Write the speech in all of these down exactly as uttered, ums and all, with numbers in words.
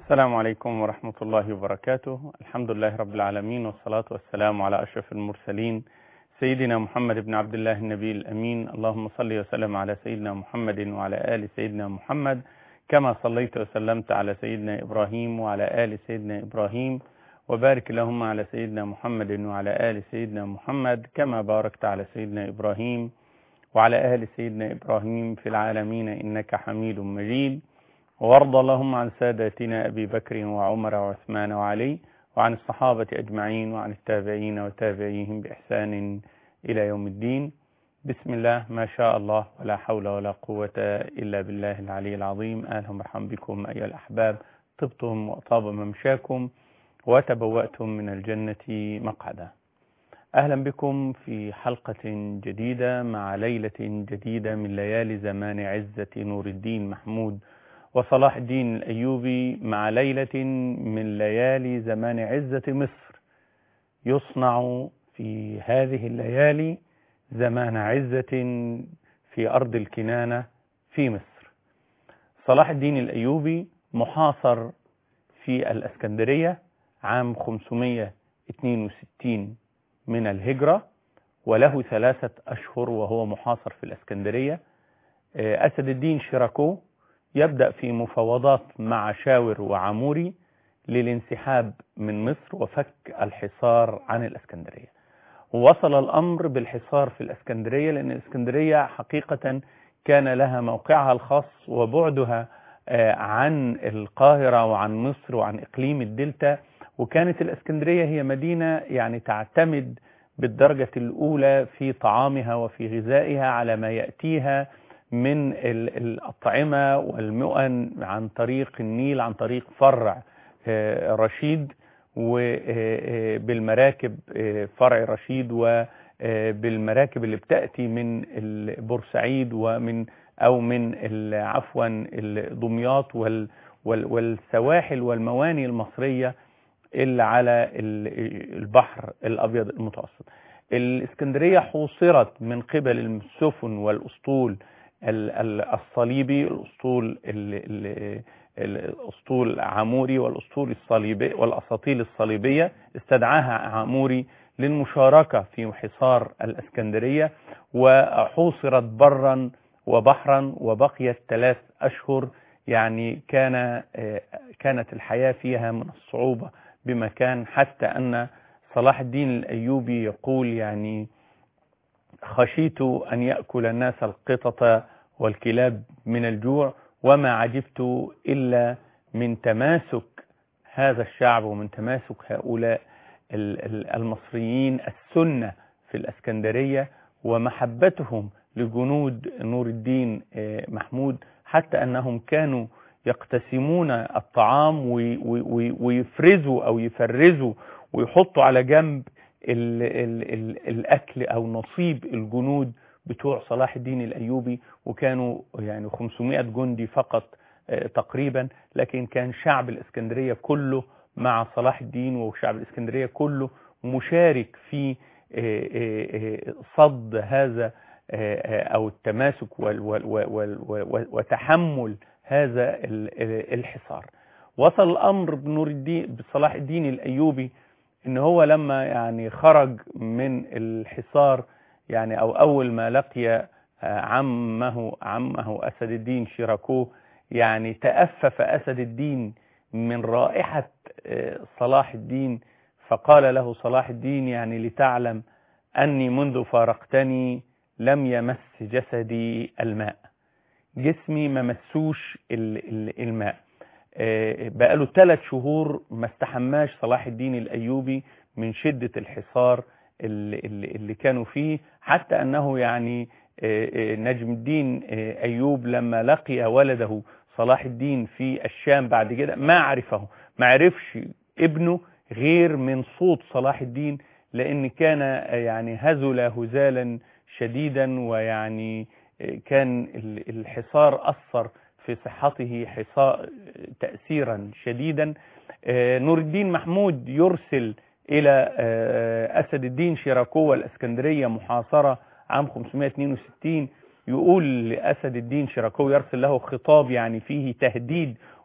السلام عليكم ورحمة الله وبركاته. الحمد لله رب العالمين، والصلاة والسلام على أشرف المرسلين سيدنا محمد بن عبد الله النبي الأمين. اللهم صل وسلم على سيدنا محمد وعلى آل سيدنا محمد كما صليت وسلمت على سيدنا إبراهيم وعلى آل سيدنا إبراهيم، وبارك اللهم على سيدنا محمد وعلى آل سيدنا محمد كما باركت على سيدنا إبراهيم وعلى آل سيدنا إبراهيم في العالمين إنك حميد مجيد. وارض اللهم عن ساداتنا أبي بكر وعمر وعثمان وعلي، وعن الصحابة أجمعين، وعن التابعين وتابعيهم بإحسان إلى يوم الدين. بسم الله ما شاء الله ولا حول ولا قوة إلا بالله العلي العظيم. أهلا ومرحبا بكم أيها الأحباب، طبتم وطاب ممشاكم وتبوأتم من الجنة مقعدا. أهلا بكم في حلقة جديدة مع ليلة جديدة من ليالي زمان عزة نور الدين محمود وصلاح الدين الأيوبي، مع ليلة من ليالي زمان عزة مصر. يصنع في هذه الليالي زمان عزة في أرض الكنانة في مصر. صلاح الدين الأيوبي محاصر في الإسكندرية عام خمسمائة واثنين وستين من الهجرة، وله ثلاثة أشهر وهو محاصر في الإسكندرية. أسد الدين شيراكو يبدأ في مفاوضات مع شاور وعموري للانسحاب من مصر وفك الحصار عن الإسكندرية. ووصل الأمر بالحصار في الإسكندرية لأن الإسكندرية حقيقة كان لها موقعها الخاص وبعدها عن القاهرة وعن مصر وعن إقليم الدلتا، وكانت الإسكندرية هي مدينة يعني تعتمد بالدرجة الأولى في طعامها وفي غذائها على ما يأتيها من الأطعمة والمؤن عن طريق النيل، عن طريق فرع رشيد، وبالمراكب فرع رشيد، وبالمراكب اللي بتأتي من بورسعيد ومن أو من عفوا دمياط والسواحل والمواني المصرية اللي على البحر الأبيض المتوسط. الإسكندرية حوصرت من قبل السفن والأسطول الصليبي، الأسطول الأسطول عموري والأسطول الصليبي والأساطيل الصليبية. استدعاها عموري للمشاركة في حصار الإسكندرية، وحوصرت برا وبحرا وبقيت ثلاث أشهر. يعني كان كانت الحياة فيها من الصعوبة بمكان، حتى أن صلاح الدين الأيوبي يقول يعني خشيت أن يأكل الناس القطط والكلاب من الجوع، وما عجبت إلا من تماسك هذا الشعب ومن تماسك هؤلاء المصريين السنة في الإسكندرية ومحبتهم لجنود نور الدين محمود، حتى أنهم كانوا يقتسمون الطعام ويفرزوا أو يفرزوا ويحطوا على جنب ال ال ال الأكل أو نصيب الجنود بتوع صلاح الدين الأيوبي. وكانوا يعني خمسمائة جندي فقط تقريبا، لكن كان شعب الإسكندرية كله مع صلاح الدين، وشعب الإسكندرية كله مشارك في صد هذا أو التماسك وتحمل هذا الحصار. وصل الأمر بنور الدين بصلاح الدين الأيوبي إن هو لما يعني خرج من الحصار، يعني أو أول ما لقي عمه عمه أسد الدين شيراكو، يعني تأفف أسد الدين من رائحة صلاح الدين، فقال له صلاح الدين يعني لتعلم أني منذ فارقتني لم يمس جسدي الماء، جسمي ما مسوش الماء. بقاله ثلاث شهور ما استحماش صلاح الدين الأيوبي من شدة الحصار اللي, اللي كانوا فيه، حتى أنه يعني نجم الدين أيوب لما لقي ولده صلاح الدين في الشام بعد كده ما عرفه، ما عرفش ابنه غير من صوت صلاح الدين، لأن كان يعني هزل هزالا شديدا، ويعني كان الحصار أثر في صحته حصار تأثيرا شديدا. نور الدين محمود يرسل إلى أسد الدين شيراكو والإسكندرية محاصرة عام خمسمائة واثنين وستين، يقول لأسد الدين شيراكو، يرسل له خطاب يعني فيه تهديد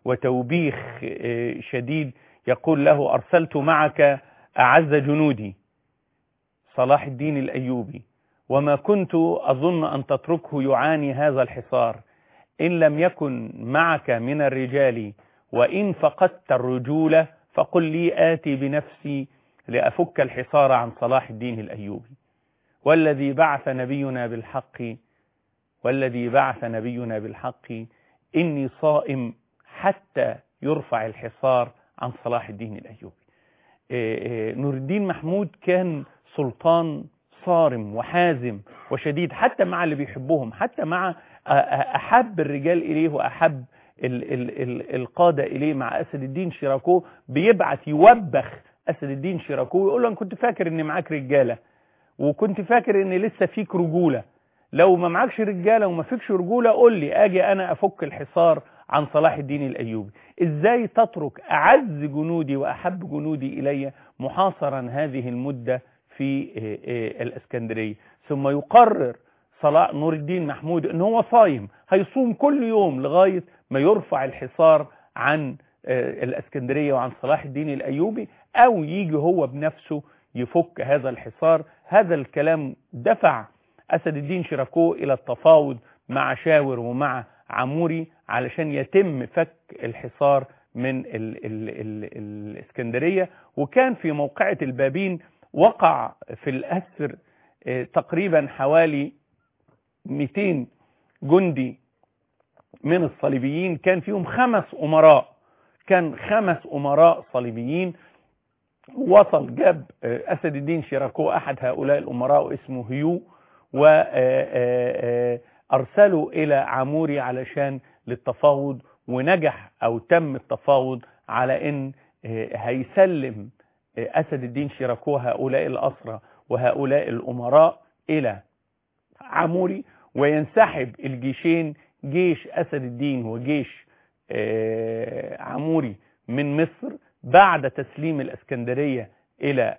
وتوبيخ شديد، يقول له: أرسلت معك أعز جنودي صلاح الدين الأيوبي، وما كنت أظن أن تتركه يعاني هذا الحصار، إن لم يكن معك من الرجال وإن فقدت الرجولة فقل لي آتي بنفسي لأفك الحصار عن صلاح الدين الأيوبي. والذي بعث نبينا بالحق والذي بعث نبينا بالحق إني صائم حتى يرفع الحصار عن صلاح الدين الأيوبي. نور الدين محمود كان سلطان صارم وحازم وشديد، حتى مع اللي بيحبهم، حتى مع أحب الرجال إليه وأحب ال ال ال القادة إليه. مع أسد الدين شيراكو بيبعث يوبخ أسد الدين شيراكو ويقول له: أنا كنت فاكر إن معاك رجالة، وكنت فاكر إن لسه فيك رجولة، لو ما معكش رجالة وما فيكش رجولة قول لي أجي أنا أفك الحصار عن صلاح الدين الأيوبي. إزاي تترك أعز جنودي وأحب جنودي إلي محاصرا هذه المدة في الإسكندرية؟ ثم يقرر صلاح نور الدين محمود إن هو صايم، هيصوم كل يوم لغاية ما يرفع الحصار عن الإسكندرية وعن صلاح الدين الأيوبي، أو يجي هو بنفسه يفك هذا الحصار. هذا الكلام دفع أسد الدين شيراكو إلى التفاوض مع شاور ومع عموري علشان يتم فك الحصار من ال ال ال الإسكندرية. وكان في موقعة البابين وقع في الأسر تقريبا حوالي مئتين جندي من الصليبيين، كان فيهم خمس أمراء، كان خمس أمراء صليبيين. وصل جاب أسد الدين شيراكو أحد هؤلاء الأمراء اسمه هيو، وأرسلوا إلى عموري علشان للتفاوض، ونجح أو تم التفاوض على أن هيسلم أسد الدين شيراكو هؤلاء الأسرى وهؤلاء الأمراء إلى عموري، وينسحب الجيشين، جيش أسد الدين وجيش عموري من مصر بعد تسليم الإسكندرية إلى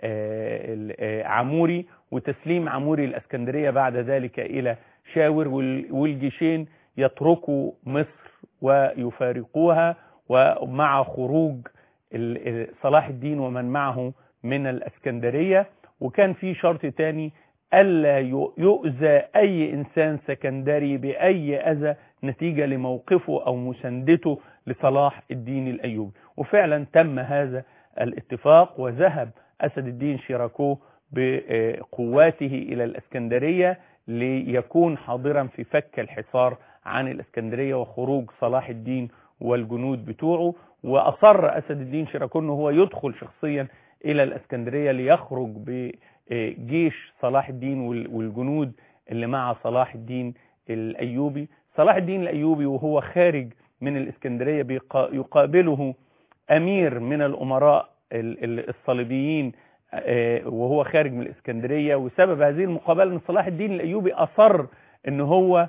عموري، وتسليم عموري الإسكندرية بعد ذلك إلى شاور، والجيشين يتركوا مصر ويفارقوها، ومع خروج صلاح الدين ومن معه من الإسكندرية. وكان في شرط تاني: ألا يؤذى أي إنسان سكندري بأي أذى نتيجة لموقفه أو مساندته لصلاح الدين الأيوبي. وفعلا تم هذا الاتفاق، وذهب أسد الدين شيراكو بقواته إلى الإسكندرية ليكون حاضرا في فك الحصار عن الإسكندرية وخروج صلاح الدين والجنود بتوعه. وأصر أسد الدين شيراكو أنه هو يدخل شخصيا إلى الإسكندرية ليخرج بجيش صلاح الدين والجنود اللي مع صلاح الدين الأيوبي. صلاح الدين الأيوبي وهو خارج من الإسكندرية يقابله أمير من الأمراء الصليبيين وهو خارج من الإسكندرية. وسبب هذه المقابلة أن صلاح الدين الأيوبي أصر أن هو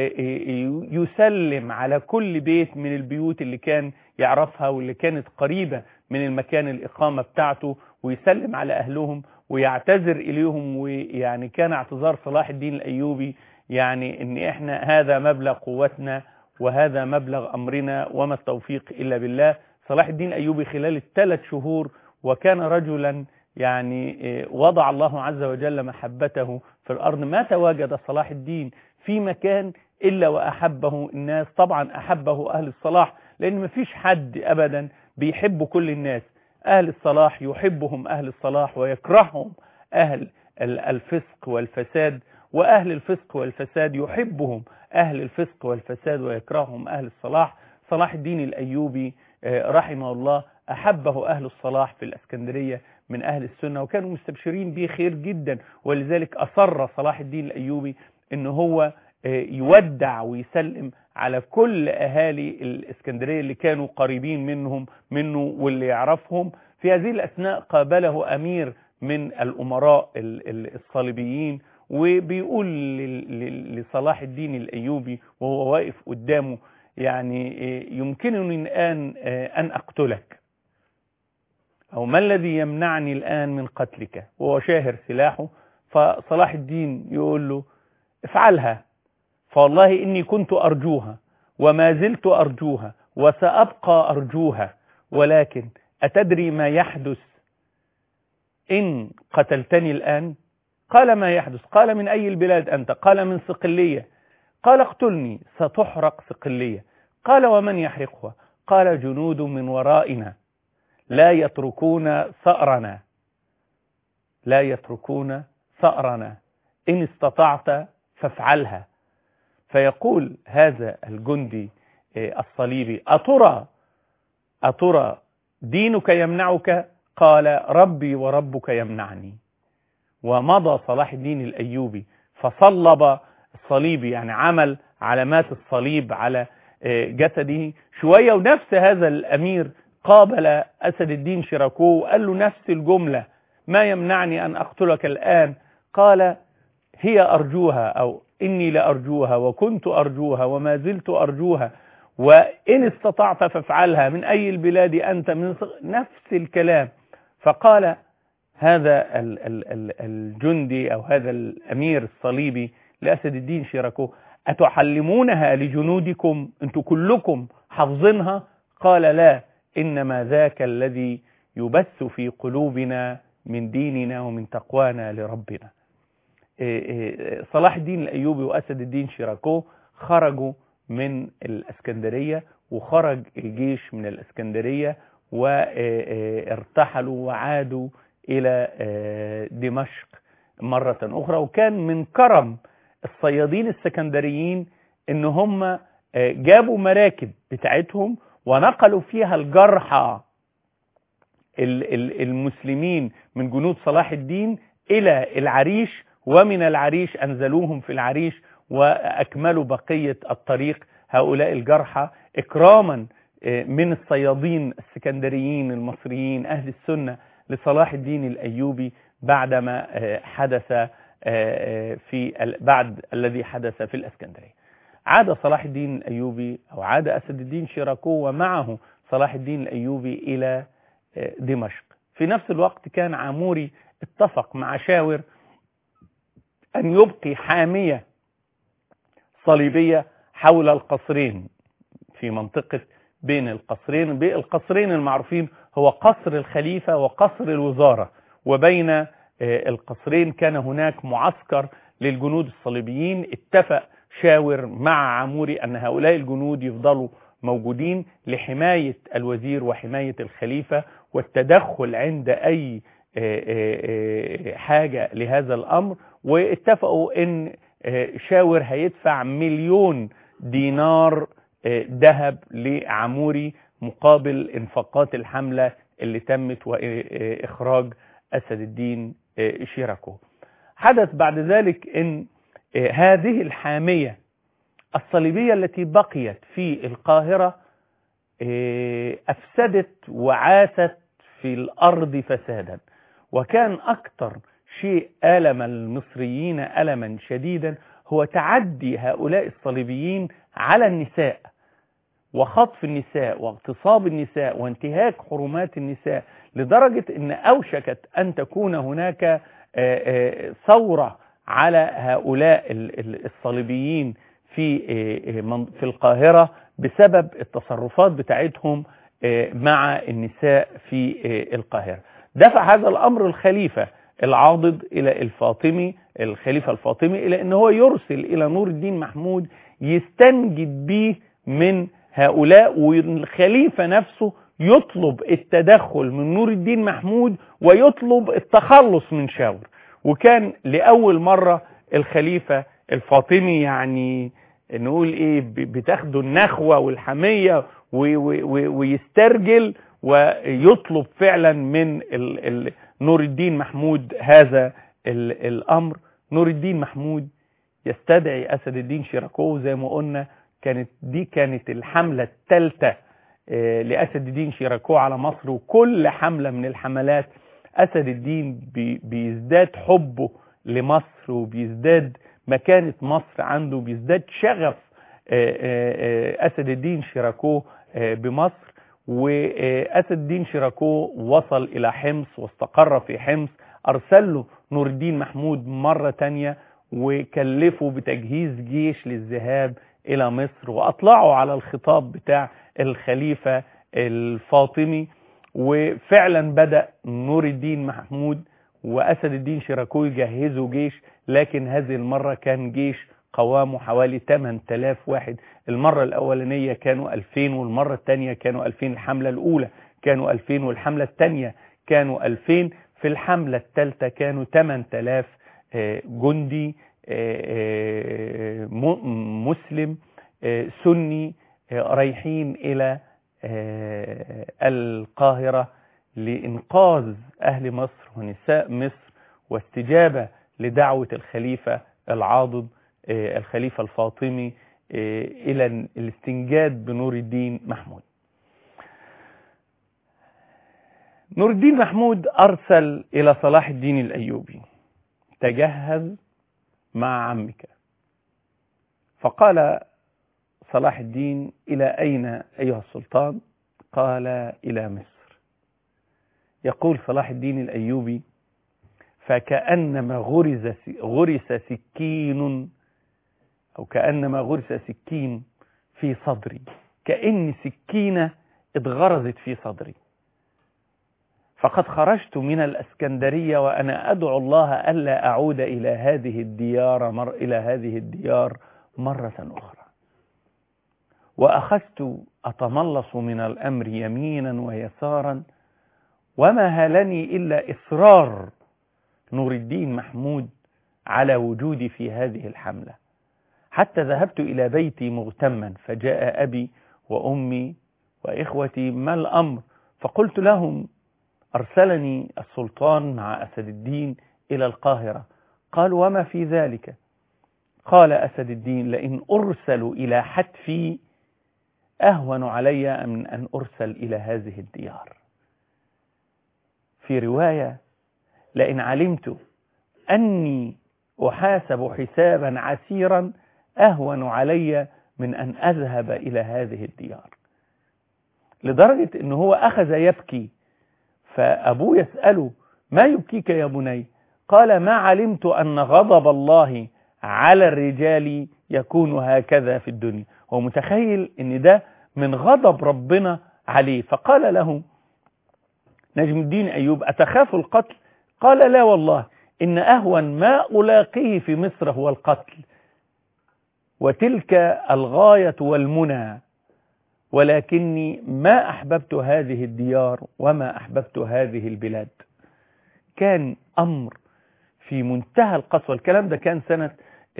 يسلم على كل بيت من البيوت اللي كان يعرفها واللي كانت قريبة من المكان الإقامة بتاعته، ويسلم على أهلهم ويعتذر إليهم. ويعني كان اعتذار صلاح الدين الأيوبي يعني إن إحنا هذا مبلغ قوتنا وهذا مبلغ أمرنا وما التوفيق إلا بالله. صلاح الدين الأيوبي خلال الثلاث شهور وكان رجلا يعني وضع الله عز وجل محبته في الأرض، ما تواجد صلاح الدين في مكان إلا وأحبه الناس. طبعا أحبه أهل الصلاح، لأن ما فيش حد أبدا بيحب كل الناس. أهل الصلاح يحبهم أهل الصلاح ويكرههم أهل الفسق والفساد، وأهل الفسق والفساد يحبهم أهل الفسق والفساد ويكرههم أهل الصلاح. صلاح الدين الأيوبي رحمه الله أحبه أهل الصلاح في الإسكندرية من أهل السنة، وكانوا مستبشرين به خير جدا. ولذلك أصر صلاح الدين الأيوبي إن هو يودع ويسلم على كل أهالي الإسكندرية اللي كانوا قريبين منهم منه واللي يعرفهم. في هذه الأثناء قابله أمير من الأمراء الصليبيين، وبيقول لصلاح الدين الأيوبي وهو واقف قدامه: يعني يمكنني الآن أن أقتلك، أو ما الذي يمنعني الآن من قتلك؟ وهو شاهر سلاحه. فصلاح الدين يقول له: افعلها، فوالله إني كنت أرجوها وما زلت أرجوها، وسأبقى أرجوها، ولكن أتدري ما يحدث إن قتلتني الآن؟ قال ما يحدث؟ قال من أي البلاد أنت؟ قال من صقلية. قال اقتلني ستحرق صقلية. قال ومن يحرقها؟ قال جنود من ورائنا لا يتركون ثأرنا لا يتركون ثأرنا إن استطعت فافعلها. فيقول هذا الجندي الصليبي أترى أترى دينك يمنعك؟ قال ربي وربك يمنعني. ومضى صلاح الدين الأيوبي فصلب الصليبي، يعني عمل علامات الصليب على جسده شوية. ونفس هذا الأمير قابل أسد الدين شيراكو وقال له نفس الجملة: ما يمنعني أن أقتلك الآن؟ قال هي أرجوها، أو إني لأرجوها وكنت أرجوها وما زلت أرجوها، وإن استطعت فافعلها، من أي البلاد أنت؟ من نفس الكلام. فقال هذا الجندي أو هذا الأمير الصليبي لأسد الدين شيراكو: أتعلمونها لجنودكم؟ أنتم كلكم حافظينها؟ قال لا، إنما ذاك الذي يبث في قلوبنا من ديننا ومن تقوانا لربنا. صلاح الدين الأيوبي وأسد الدين شيراكو خرجوا من الإسكندرية، وخرج الجيش من الإسكندرية وارتحلوا وعادوا إلى دمشق مرة أخرى. وكان من كرم الصيادين السكندريين إن هم جابوا مراكب بتاعتهم ونقلوا فيها الجرحى المسلمين من جنود صلاح الدين إلى العريش، ومن العريش أنزلوهم في العريش وأكملوا بقية الطريق هؤلاء الجرحى إكراما من الصيادين السكندريين المصريين أهل السنة لصلاح الدين الأيوبي بعدما حدث في بعد الذي حدث في الإسكندرية. عاد صلاح الدين الأيوبي أو عاد أسد الدين شيراكو ومعه صلاح الدين الأيوبي إلى دمشق. في نفس الوقت كان عاموري اتفق مع شاور أن يبقي حامية صليبية حول القصرين في منطقة بين القصرين. القصرين المعروفين هو قصر الخليفة وقصر الوزارة، وبين القصرين كان هناك معسكر للجنود الصليبيين. اتفق شاور مع عاموري أن هؤلاء الجنود يفضلوا موجودين لحماية الوزير وحماية الخليفة والتدخل عند أي حاجة لهذا الأمر. واتفقوا أن شاور هيدفع مليون دينار ذهب لعاموري مقابل انفاقات الحملة اللي تمت وإخراج أسد الدين شيراكو. حدث بعد ذلك أن هذه الحامية الصليبية التي بقيت في القاهرة أفسدت وعاثت في الأرض فسادا. وكان أكثر شيء ألم المصريين ألما شديدا هو تعدي هؤلاء الصليبيين على النساء وخطف النساء واغتصاب النساء وانتهاك حرمات النساء، لدرجة أن أوشكت أن تكون هناك ثورة على هؤلاء الصليبيين في في القاهرة بسبب التصرفات بتاعتهم مع النساء في القاهرة. دفع هذا الأمر الخليفة العاضد إلى الفاطمي الخليفة الفاطمي إلى أنه هو يرسل إلى نور الدين محمود يستنجد به من هؤلاء، والخليفة نفسه يطلب التدخل من نور الدين محمود ويطلب التخلص من شاور. وكان لأول مرة الخليفة الفاطمي يعني نقول إيه بتاخده النخوة والحمية ويسترجل ويطلب فعلا من نور الدين محمود هذا الأمر. نور الدين محمود يستدعي أسد الدين شيراكو. زي ما قلنا كانت دي كانت الحملة الثالثة لأسد الدين شيراكو على مصر، وكل حملة من الحملات أسد الدين بيزداد حبه لمصر وبيزداد مكانة مصر عنده، بيزداد شغف أسد الدين شيراكو بمصر. وأسد الدين شيراكو وصل إلى حمص واستقر في حمص. أرسل له نور الدين محمود مرة تانية وكلفه بتجهيز جيش للذهاب إلى مصر، وأطلعوا على الخطاب بتاع الخليفة الفاطمي. وفعلا بدأ نور الدين محمود وأسد الدين شيراكوي جهزوا جيش، لكن هذه المرة كان جيش قوامه حوالي ثمانية آلاف واحد. المرة الأولانية كانوا ألفين، والمرة الثانية كانوا ألفين. الحملة الأولى كانوا ألفين، والحملة الثانية كانوا ألفين. في الحملة الثالثة كانوا ثمانية آلاف جندي مسلم سني رايحين إلى القاهرة لإنقاذ أهل مصر ونساء مصر، واستجابة لدعوة الخليفة العاضد الخليفة الفاطمي إلى الاستنجاد بنور الدين محمود. نور الدين محمود أرسل إلى صلاح الدين الأيوبي: تجهز مع عمك. فقال صلاح الدين: إلى أين أيها السلطان؟ قال: إلى مصر. يقول صلاح الدين الأيوبي: فكأنما غرز غرس سكين أو كأنما غرس سكين في صدري، كأن سكينة اتغرزت في صدري. فقد خرجت من الأسكندرية وأنا أدعو الله ألا أعود إلى هذه الديار مر إلى هذه الديار مرة أخرى. وأخذت أتملص من الأمر يمينا ويسارا، وما هالني إلا إصرار نور الدين محمود على وجودي في هذه الحملة، حتى ذهبت إلى بيتي مغتما، فجاء أبي وأمي وإخوتي: ما الأمر؟ فقلت لهم: أرسلني السلطان مع أسد الدين إلى القاهرة. قالوا: وما في ذلك؟ قال أسد الدين: لئن أرسل إلى حتفي أهون علي من أن أرسل إلى هذه الديار. في رواية: لئن علمت أني أحاسب حسابا عسيرا أهون علي من أن أذهب إلى هذه الديار. لدرجة أنه هو أخذ يبكي، فأبوه يسأله: ما يبكيك يا بني؟ قال: ما علمت أن غضب الله على الرجال يكون هكذا في الدنيا. هو متخيل أن ده من غضب ربنا عليه. فقال له نجم الدين أيوب: أتخاف القتل؟ قال: لا والله، إن أهون ما ألاقيه في مصر هو القتل، وتلك الغاية والمنى، ولكني ما أحببت هذه الديار وما أحببت هذه البلاد. كان أمر في منتهى القسوة. الكلام ده كان سنة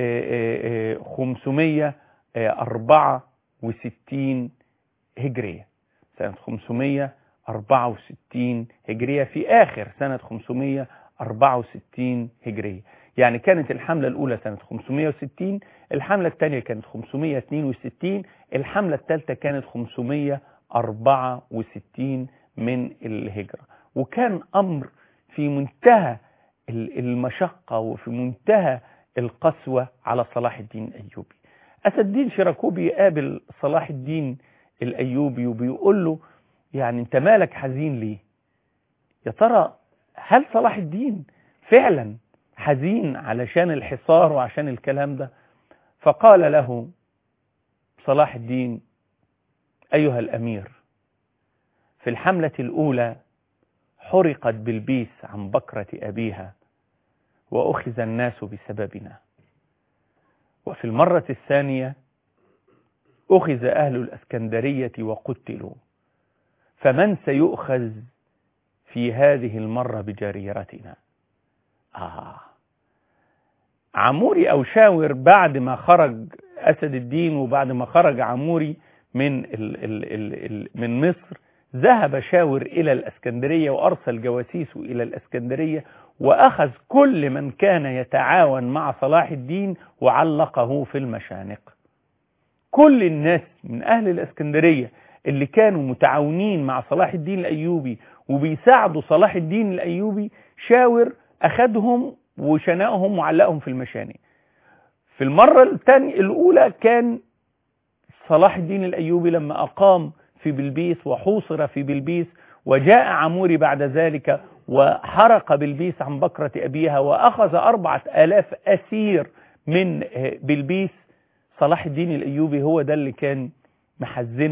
خمسمائة وأربعة وستين هجرية، سنة خمسمائة وأربعة وستين هجرية، في آخر سنة خمسمائة وأربعة وستين هجرية. يعني كانت الحملة الأولى سنة خمسمائة وستين، الحملة الثانية كانت خمسمائة واثنين وستين، الحملة الثالثة كانت خمسمائة وأربعة وستين من الهجرة. وكان أمر في منتهى المشقة وفي منتهى القسوة على صلاح الدين الأيوبي. أسد الدين شيراكوي بيقابل صلاح الدين الأيوبي وبيقول له: يعني أنت مالك حزين ليه؟ يا ترى هل صلاح الدين فعلا حزين علشان الحصار وعشان الكلام ده؟ فقال له صلاح الدين: أيها الأمير، في الحملة الأولى حرقت بلبيس عن بكرة أبيها وأخذ الناس بسببنا، وفي المرة الثانية أخذ أهل الأسكندرية وقتلوا، فمن سيؤخذ في هذه المرة بجريرتنا؟ آه عموري أو شاور بعد ما خرج أسد الدين وبعد ما خرج عموري من ال ال ال ال من مصر، ذهب شاور إلى الأسكندرية وأرسل جواسيسه إلى الأسكندرية، وأخذ كل من كان يتعاون مع صلاح الدين وعلقه في المشانق. كل الناس من أهل الأسكندرية اللي كانوا متعاونين مع صلاح الدين الأيوبي وبيساعدوا صلاح الدين الأيوبي، شاور أخذهم وشنقهم وعلقهم في المشانق. في المرة الثانية الأولى كان صلاح الدين الأيوبي لما أقام في بلبيس وحوصر في بلبيس، وجاء عموري بعد ذلك وحرق بلبيس عن بكرة أبيها وأخذ أربعة آلاف أسير من بلبيس. صلاح الدين الأيوبي هو ده اللي كان محزنه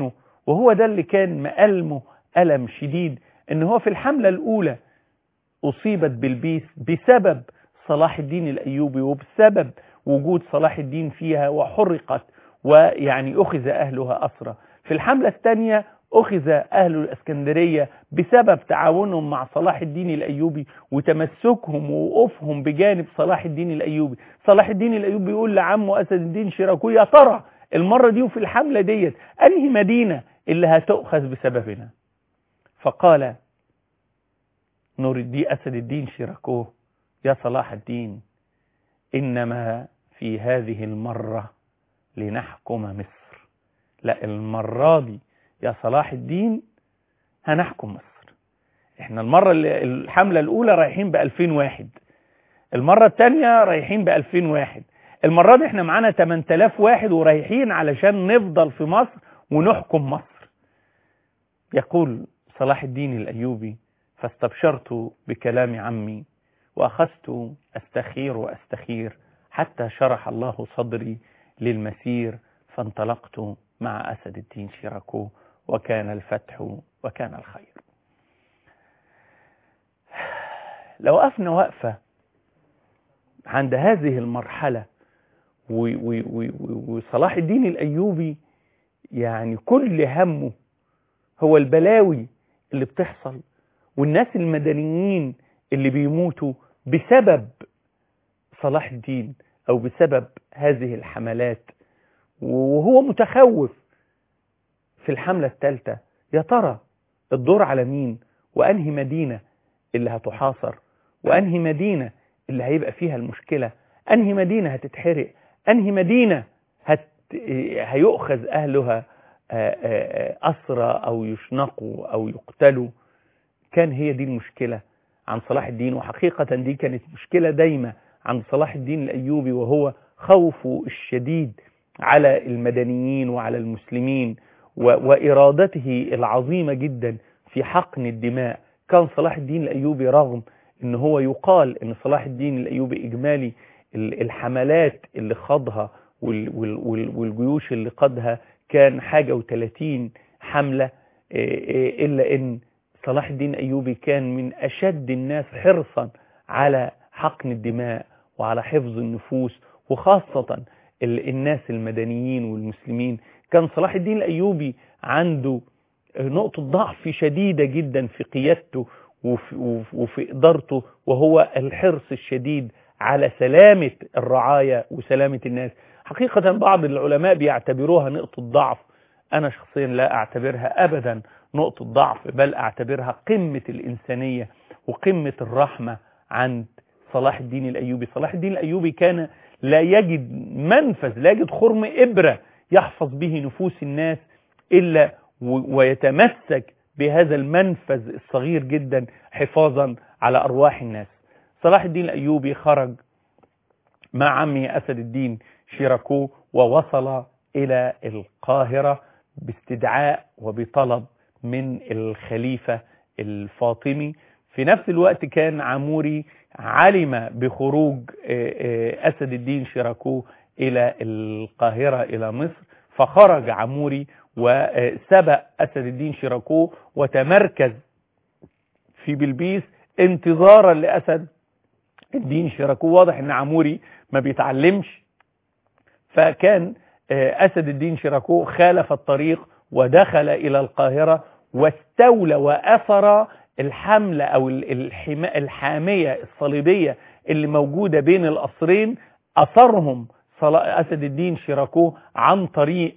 وهو ده اللي كان مألمه ألم شديد، ان هو في الحملة الأولى أصيبت بلبيس بسبب صلاح الدين الأيوبي وبسبب وجود صلاح الدين فيها وحرقت، ويعني أخذ أهلها أسرى. في الحملة الثانية أخذ أهل الإسكندرية بسبب تعاونهم مع صلاح الدين الأيوبي وتمسكهم ووقوفهم بجانب صلاح الدين الأيوبي. صلاح الدين الأيوبي يقول لعمه أسد الدين شيراكو: يا ترى المرة دي وفي الحملة ديت أنهي مدينة اللي هتؤخذ بسببنا؟ فقال نور الدين أسد الدين شيراكو: يا صلاح الدين، إنما في هذه المرة لنحكم مصر. لا، المرة دي يا صلاح الدين هنحكم مصر. احنا المرة اللي الحملة الأولى رايحين بألفين واحد، المرة الثانية رايحين بألفين واحد، المرة دي احنا معانا ثمانية آلاف واحد ورايحين علشان نفضل في مصر ونحكم مصر. يقول صلاح الدين الأيوبي: فاستبشرت بكلام عمي وأخذت أستخير وأستخير حتى شرح الله صدري للمسير، فانطلقت مع أسد الدين شيراكو، وكان الفتح وكان الخير. لو وقفنا وقفة عند هذه المرحلة وصلاح الدين الأيوبي يعني كل همه هو البلاوي اللي بتحصل والناس المدنيين اللي بيموتوا بسبب صلاح الدين أو بسبب هذه الحملات، وهو متخوف في الحملة الثالثة يا ترى الدور على مين، وأنهي مدينة اللي هتحاصر، وأنهي مدينة اللي هيبقى فيها المشكلة، أنهي مدينة هتتحرق، أنهي مدينة هت... هيؤخذ أهلها أسرى أو يشنقوا أو يقتلوا. كان هي دي المشكلة عن صلاح الدين، وحقيقة دي كانت مشكلة دايمة عند صلاح الدين الأيوبي، وهو خوفه الشديد على المدنيين وعلى المسلمين وإرادته العظيمة جدا في حقن الدماء. كان صلاح الدين الأيوبي رغم ان هو يقال ان صلاح الدين الأيوبي إجمالي الحملات اللي خاضها والجيوش اللي قادها كان حاجة وثلاثين حملة، إلا ان صلاح الدين الأيوبي كان من أشد الناس حرصا على حقن الدماء وعلى حفظ النفوس، وخاصة الناس المدنيين والمسلمين. كان صلاح الدين الأيوبي عنده نقطة ضعف شديدة جدا في قيادته وفي, وفي إدارته، وهو الحرص الشديد على سلامة الرعاية وسلامة الناس. حقيقة بعض العلماء بيعتبروها نقطة ضعف، أنا شخصيا لا أعتبرها أبدا نقطة ضعف، بل أعتبرها قمة الإنسانية وقمة الرحمة عند صلاح الدين الأيوبي. صلاح الدين الأيوبي كان لا يجد منفذ، لا يجد خرم إبرة يحفظ به نفوس الناس إلا ويتمسك بهذا المنفذ الصغير جدا حفاظا على أرواح الناس. صلاح الدين الأيوبي خرج مع عمه أسد الدين شيراكو ووصل إلى القاهرة باستدعاء وبطلب من الخليفة الفاطمي. في نفس الوقت كان عموري علم بخروج أسد الدين شيراكو إلى القاهرة إلى مصر، فخرج عموري وسبق أسد الدين شيراكو وتمركز في بلبيس انتظارا لأسد الدين شيراكو. واضح ان عموري ما بيتعلمش، فكان أسد الدين شيراكو خالف الطريق ودخل إلى القاهرة واستولى وأثر الحملة أو الحامية الصليبية اللي موجودة بين القصرين، أثرهم أسد الدين شيراكو عن طريق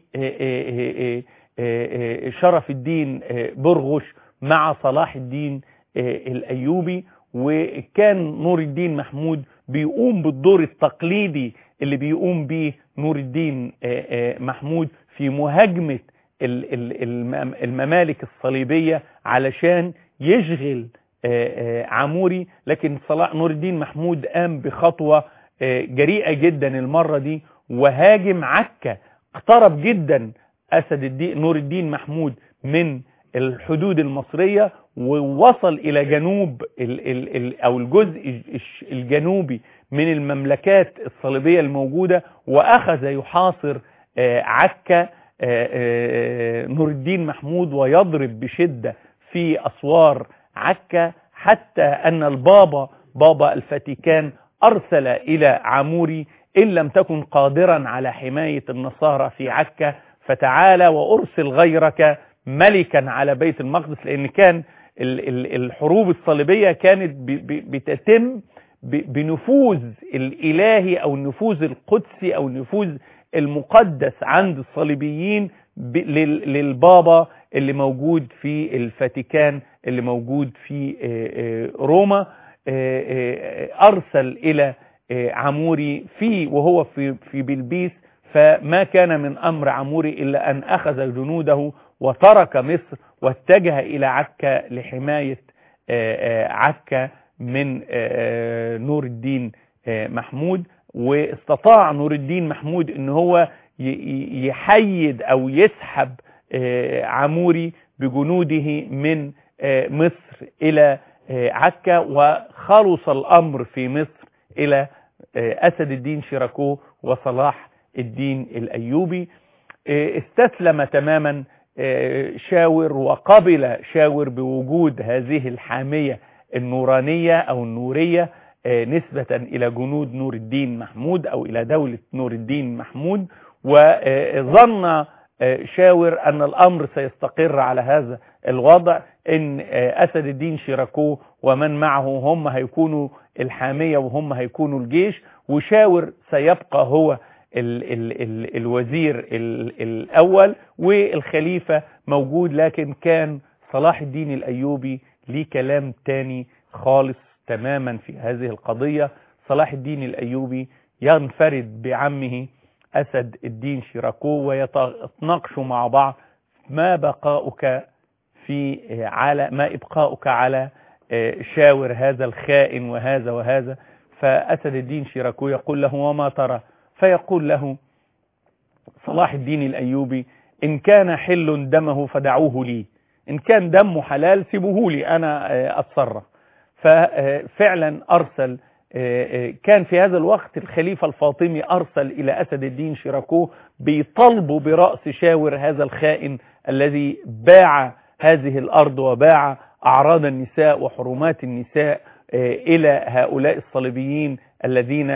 شرف الدين برغش مع صلاح الدين الأيوبي. وكان نور الدين محمود بيقوم بالدور التقليدي اللي بيقوم به نور الدين محمود في مهاجمة الممالك الصليبية علشان يشغل عموري. لكن صلاح نور الدين محمود قام بخطوة جريئة جدا المرة دي وهاجم عكا. اقترب جدا أسد الدين نور الدين محمود من الحدود المصرية ووصل إلى جنوب ال ال ال أو الجزء الجنوبي من المملكات الصليبية الموجودة، وأخذ يحاصر عكا نور الدين محمود ويضرب بشدة في أسوار عكا، حتى أن البابا بابا الفاتيكان أرسل إلى عموري: إن لم تكن قادرا على حماية النصارى في عكا فتعالى وأرسل غيرك ملكا على بيت المقدس، لأن كان الحروب الصليبية كانت بتتم بنفوذ الإلهي أو النفوذ القدسي أو النفوذ المقدس عند الصليبيين للبابا اللي موجود في الفاتيكان، اللي موجود في روما. أرسل إلى عموري في وهو في في بلبيس، فما كان من أمر عموري إلا أن أخذ جنوده وترك مصر واتجه إلى عكا لحماية عكا من نور الدين محمود. واستطاع نور الدين محمود ان هو يحيد او يسحب عموري بجنوده من مصر الى عكا، وخلص الامر في مصر الى اسد الدين شيراكو وصلاح الدين الايوبي. استسلم تماما شاور، وقبل شاور بوجود هذه الحامية النورانية او النورية نسبة الى جنود نور الدين محمود او الى دولة نور الدين محمود. وظن شاور ان الامر سيستقر على هذا الوضع، ان اسد الدين شيراكو ومن معه هم هيكونوا الحامية وهم هيكونوا الجيش، وشاور سيبقى هو ال ال ال الوزير ال الاول والخليفة موجود. لكن كان صلاح الدين الايوبي ليه كلام تاني خالص تماما في هذه القضية. صلاح الدين الايوبي ينفرد بعمه اسد الدين شيراكو ويتناقشوا مع بعض: ما بقاؤك في على ما ابقاؤك على شاور هذا الخائن وهذا وهذا. فاسد الدين شيراكو يقول له: وما ترى؟ فيقول له صلاح الدين الايوبي: ان كان حل دمه فدعوه لي، ان كان دمه حلال سيبوه لي انا اتصرف. ففعلا ارسل، كان في هذا الوقت الخليفة الفاطمي ارسل الى اسد الدين شيراكو بيطالبوا برأس شاور هذا الخائن الذي باع هذه الارض وباع اعراض النساء وحرمات النساء الى هؤلاء الصليبيين الذين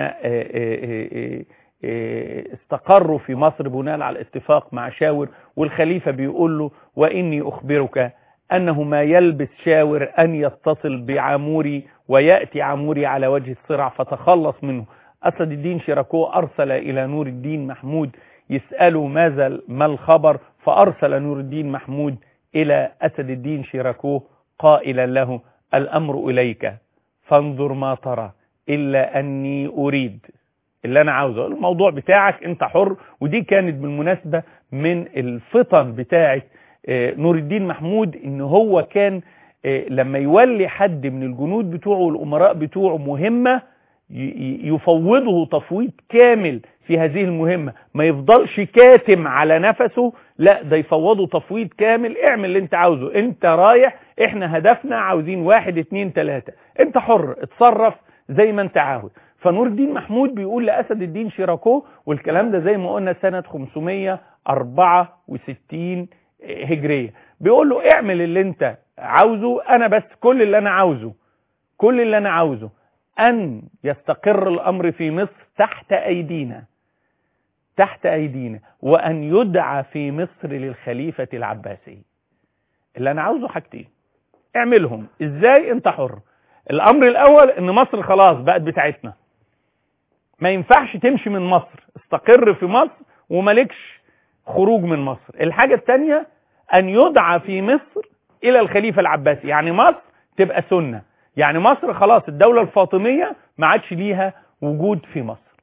استقروا في مصر بناء على الاتفاق مع شاور. والخليفة بيقول له: وإني أخبرك أنه ما يلبس شاور أن يتصل بعموري ويأتي عموري على وجه الصرع فتخلص منه. أسد الدين شيراكو أرسل إلى نور الدين محمود يسأله ماذا ما الخبر، فأرسل نور الدين محمود إلى أسد الدين شيراكو قائلا له: الأمر إليك فانظر ما ترى، إلا أني أريد اللي أنا عاوزه، الموضوع بتاعك أنت حر. ودي كانت بالمناسبة من الفطن بتاعة نور الدين محمود، إن هو كان لما يولي حد من الجنود بتوعه والأمراء بتوعه مهمة يفوضه تفويض كامل في هذه المهمة، ما يفضلش كاتم على نفسه، لا ده يفوضه تفويض كامل: اعمل اللي انت عاوزه، انت رايح، احنا هدفنا عاوزين واحد اتنين تلاتة، انت حر اتصرف زي ما انت عاوز. فنور الدين محمود بيقول لأسد الدين شيراكو، والكلام ده زي ما قلنا سنة خمسمية واربعة وستين هجرية، بيقول له: اعمل اللي انت عاوزه، انا بس كل اللي انا عاوزه كل اللي انا عاوزه ان يستقر الامر في مصر تحت ايدينا تحت ايدينا وان يدعى في مصر للخليفة العباسي. اللي انا عاوزه حاجتين اعملهم، ازاي؟ انت حر. الامر الاول ان مصر خلاص بقت بتاعتنا، ما ينفعش تمشي من مصر، استقر في مصر ومالكش خروج من مصر. الحاجة الثانية ان يدعى في مصر الى الخليفة العباسي، يعني مصر تبقى سنة، يعني مصر خلاص الدولة الفاطمية ما عادش ليها وجود في مصر.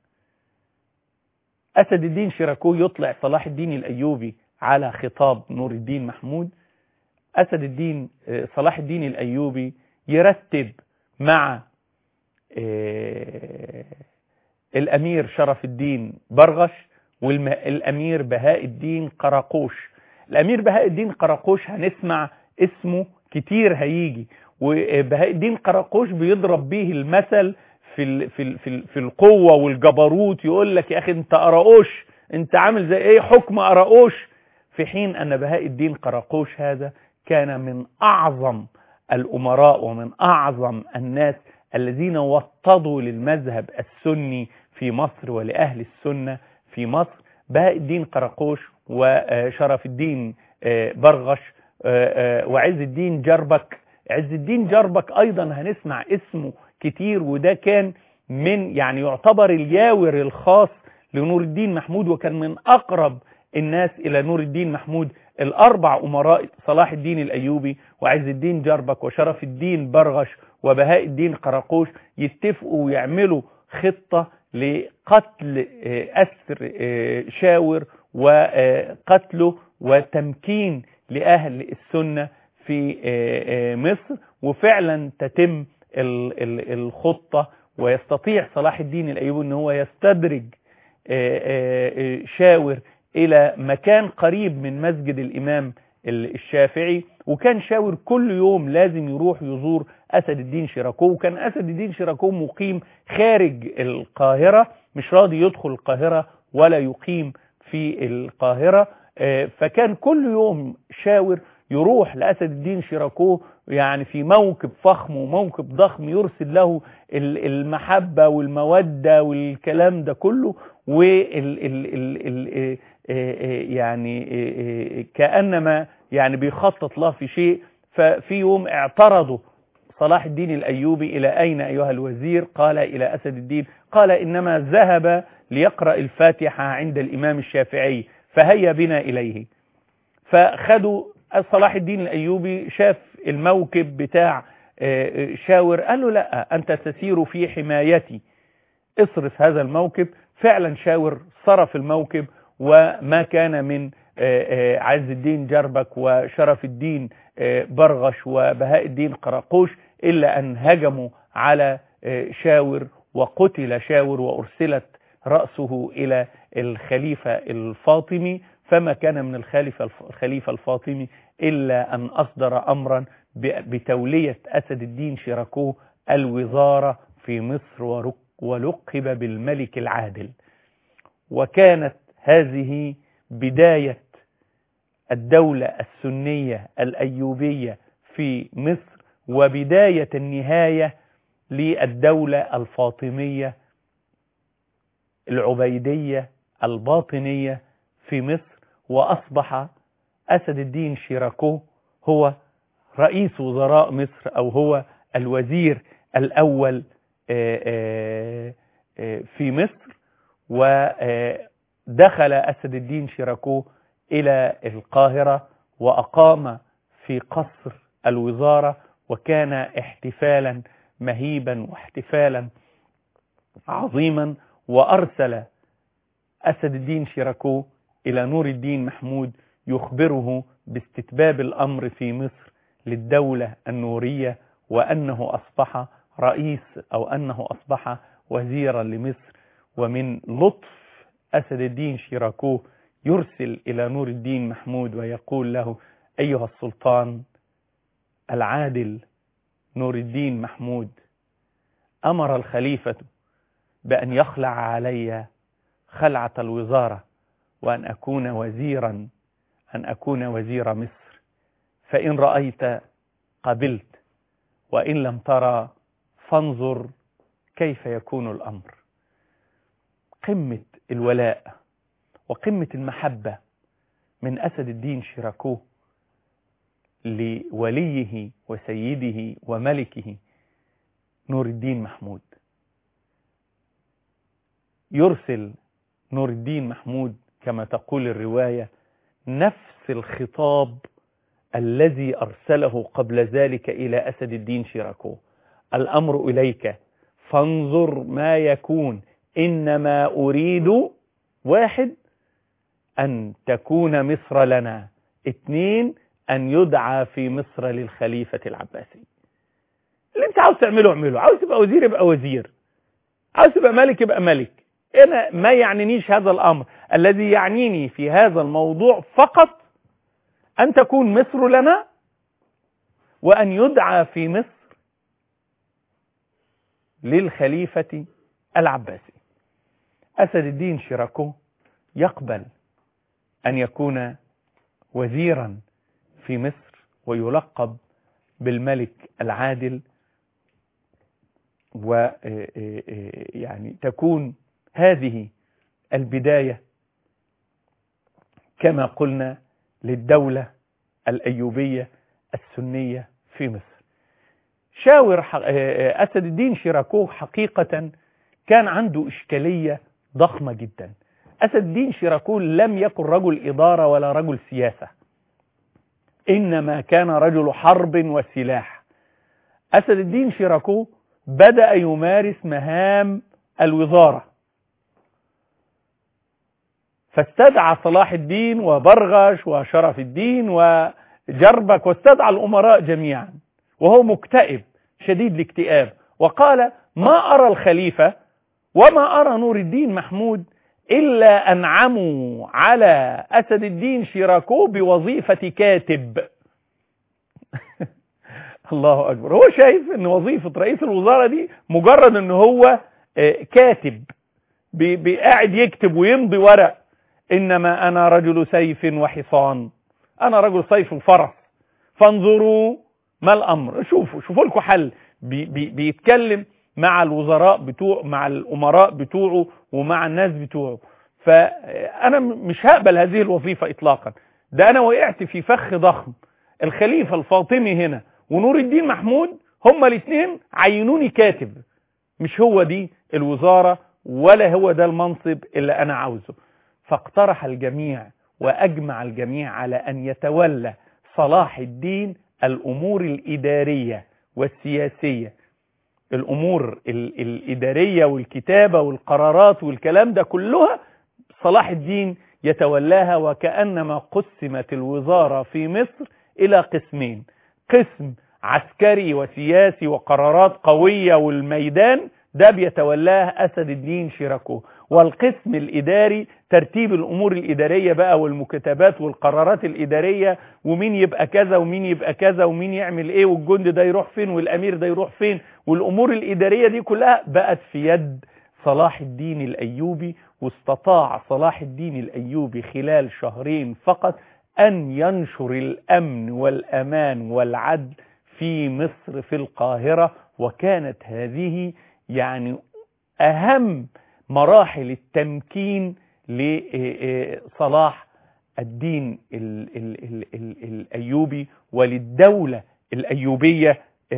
أسد الدين شيراكو يطلع صلاح الدين الأيوبي على خطاب نور الدين محمود. أسد الدين صلاح الدين الأيوبي يرتب مع الأمير شرف الدين برغش والأمير بهاء الدين قراقوش. الأمير بهاء الدين قراقوش هنسمع اسمه كتير هيجي، وبهاء الدين قراقوش بيضرب به المثل في ال في ال في, ال في القوة والجبروت. يقول لك: يا أخي أنت قراقوش، أنت عامل زي إيه حكم قراقوش؟ في حين أن بهاء الدين قراقوش هذا كان من أعظم الأمراء ومن أعظم الناس الذين وطدوا للمذهب السني في مصر ولأهل السنة في مصر. بهاء الدين قراقوش وشرف الدين برغش وعز الدين جربك. عز الدين جربك أيضا هنسمع اسمه كتير، وده كان من يعني يعتبر الياور الخاص لنور الدين محمود، وكان من أقرب الناس إلى نور الدين محمود. الأربع أمراء صلاح الدين الأيوبي وعز الدين جربك وشرف الدين برغش وبهاء الدين قراقوش يتفقوا ويعملوا خطة لقتل أسر شاور وقتله وتمكين لأهل السنة في مصر، وفعلا تتم الخطة ويستطيع صلاح الدين الأيوبي أنه هو يستدرج شاور إلى مكان قريب من مسجد الإمام الشافعي، وكان شاور كل يوم لازم يروح يزور أسد الدين شيراكو، وكان أسد الدين شيراكو مقيم خارج القاهرة، مش راضي يدخل القاهرة ولا يقيم في القاهرة. فكان كل يوم شاور يروح لأسد الدين شيراكو يعني في موكب فخم وموكب ضخم يرسل له المحبة والمودة والكلام ده كله، وال يعني كأنما يعني بيخطط له في شيء. ففي يوم اعترضوا صلاح الدين الأيوبي: إلى أين أيها الوزير؟ قال: إلى أسد الدين. قال: إنما ذهب ليقرأ الفاتحة عند الإمام الشافعي، فهيا بنا إليه. فخدوا صلاح الدين الأيوبي، شاف الموكب بتاع شاور، قال له: لا، أنت تسير في حمايتي، اصرف هذا الموكب. فعلا شاور صرف الموكب، وما كان من عز الدين جربك وشرف الدين برغش وبهاء الدين قراقوش إلا أن هجموا على شاور، وقتل شاور وأرسلت رأسه إلى الخليفة الفاطمي. فما كان من الخليفة الخليفة الفاطمي إلا أن أصدر أمرا بتولية أسد الدين شيراكو الوزارة في مصر، ولقب بالملك العادل. وكانت هذه بداية الدولة السنية الأيوبية في مصر، وبداية النهاية للدولة الفاطمية العبيدية الباطنية في مصر. وأصبح أسد الدين شيراكو هو رئيس وزراء مصر، أو هو الوزير الأول في مصر. ودخل أسد الدين شيراكو إلى القاهرة وأقام في قصر الوزارة، وكان احتفالا مهيبا واحتفالا عظيما. وأرسل أسد الدين شيراكو إلى نور الدين محمود يخبره باستتباب الأمر في مصر للدولة النورية، وأنه أصبح رئيس أو أنه أصبح وزيرا لمصر. ومن لطف أسد الدين شيراكو يرسل إلى نور الدين محمود ويقول له: أيها السلطان العادل نور الدين محمود، أمر الخليفة بأن يخلع علي خلعة الوزارة، وأن أكون وزيرا أن أكون وزير مصر، فإن رأيت قبلت، وإن لم ترى فانظر كيف يكون الأمر. قمة الولاء وقمة المحبة من أسد الدين شيراكو لوليه وسيده وملكه نور الدين محمود. يرسل نور الدين محمود كما تقول الرواية نفس الخطاب الذي أرسله قبل ذلك إلى أسد الدين شيراكو: الأمر إليك فانظر ما يكون، إنما أريد: واحد، أن تكون مصر لنا; اثنين، أن يدعى في مصر للخليفة العباسي. اللي انت عاوز تعمله اعمله، عاوز تبقى وزير يبقى وزير، عاوز تبقى ملك يبقى ملك. أنا ما يعنينيش هذا الأمر، الذي يعنيني في هذا الموضوع فقط أن تكون مصر لنا، وأن يدعى في مصر للخليفة العباسي. أسد الدين شيراكو يقبل أن يكون وزيرا في مصر ويلقب بالملك العادل، ويعني تكون هذه البداية كما قلنا للدولة الأيوبية السنية في مصر. شاور أسد الدين شيراكو حقيقة كان عنده إشكالية ضخمة جدا. أسد الدين شيراكو لم يكن رجل إدارة ولا رجل سياسة، إنما كان رجل حرب وسلاح. أسد الدين شيراكو بدأ يمارس مهام الوزارة، فاستدعى صلاح الدين وبرغش وشرف الدين وجربك، واستدعى الأمراء جميعا وهو مكتئب شديد الاكتئاب، وقال: ما أرى الخليفة وما أرى نور الدين محمود إلا أنعموا على أسد الدين شيراكو بوظيفة كاتب. الله أكبر. هو شايف أن وظيفة رئيس الوزارة دي مجرد أنه هو كاتب قاعد يكتب ويمضي ورق، إنما أنا رجل سيف وحصان، أنا رجل سيف وفرس، فانظروا ما الأمر، شوفوا شوفوا لكم حل. بي بي بيتكلم مع الوزراء بتوع مع الأمراء بتوعه ومع الناس بتوعه. فأنا مش هقبل هذه الوظيفة إطلاقا، ده أنا وقعت في فخ ضخم. الخليفة الفاطمي هنا ونور الدين محمود هما الاثنين عينوني كاتب، مش هو دي الوزارة ولا هو ده المنصب اللي أنا عاوزه. فاقترح الجميع وأجمع الجميع على أن يتولى صلاح الدين الأمور الإدارية والسياسية، الأمور الإدارية والكتابة والقرارات والكلام ده كلها صلاح الدين يتولاها. وكأنما قسمت الوزارة في مصر إلى قسمين: قسم عسكري وسياسي وقرارات قوية والميدان ده بيتولاه أسد الدين شيراكو، والقسم الإداري ترتيب الأمور الإدارية بقى والمكتبات والقرارات الإدارية، ومين يبقى كذا ومين يبقى كذا ومين يعمل إيه والجند ده يروح فين والأمير ده يروح فين، والأمور الإدارية دي كلها بقت في يد صلاح الدين الأيوبي. واستطاع صلاح الدين الأيوبي خلال شهرين فقط أن ينشر الأمن والأمان والعدل في مصر في القاهرة. وكانت هذه يعني أهم مراحل التمكين لصلاح الدين ال ال ال ال الأيوبي وللدولة الأيوبية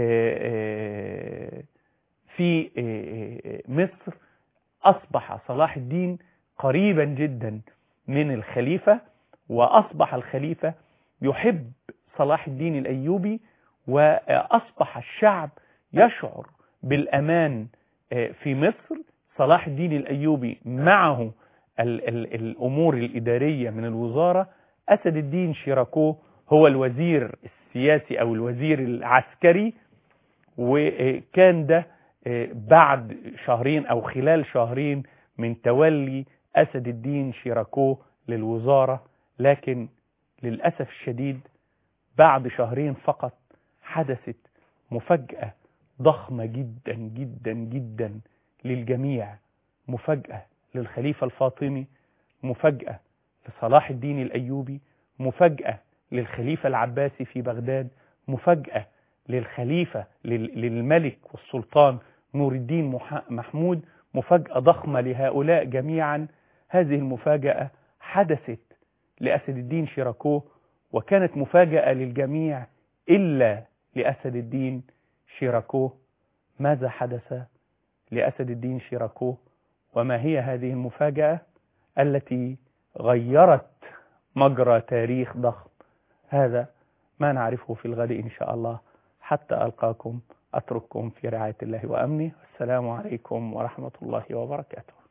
في مصر. أصبح صلاح الدين قريبا جدا من الخليفة، وأصبح الخليفة يحب صلاح الدين الأيوبي، وأصبح الشعب يشعر بالأمان في مصر. صلاح الدين الأيوبي معه ال ال الأمور الإدارية من الوزارة، أسد الدين شيراكو هو الوزير السياسي أو الوزير العسكري. وكان ده بعد شهرين أو خلال شهرين من تولي أسد الدين شيراكو للوزارة. لكن للأسف الشديد بعد شهرين فقط حدثت مفاجأة ضخمة جدا جدا جدا للجميع، مفاجأة للخليفة الفاطمي، مفاجأة لصلاح الدين الأيوبي، مفاجأة للخليفة العباسي في بغداد، مفاجأة للخليفة للملك والسلطان نور الدين محمود، مفاجأة ضخمة لهؤلاء جميعا. هذه المفاجأة حدثت لأسد الدين شيراكو، وكانت مفاجأة للجميع إلا لأسد الدين شيراكو. ماذا حدث لأسد الدين شيراكو؟ وما هي هذه المفاجأة التي غيرت مجرى تاريخ ضخم؟ هذا ما نعرفه في الغد إن شاء الله. حتى ألقاكم أترككم في رعاية الله وأمنه. السلام عليكم ورحمة الله وبركاته.